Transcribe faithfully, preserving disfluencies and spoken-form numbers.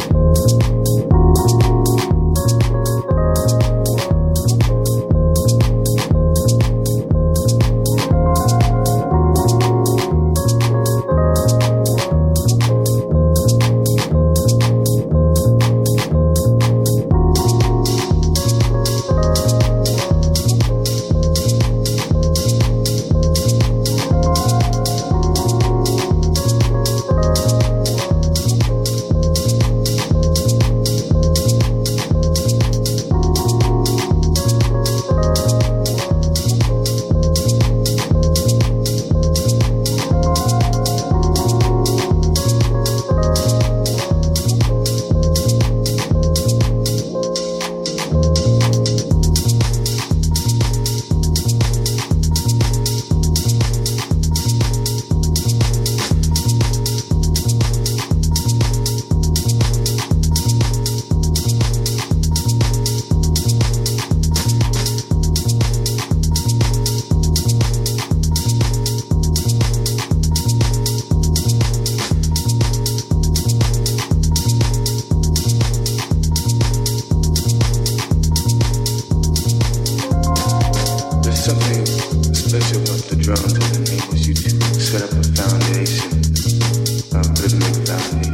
something special with the drums. It enables you to set up a foundation, a rhythmic foundation.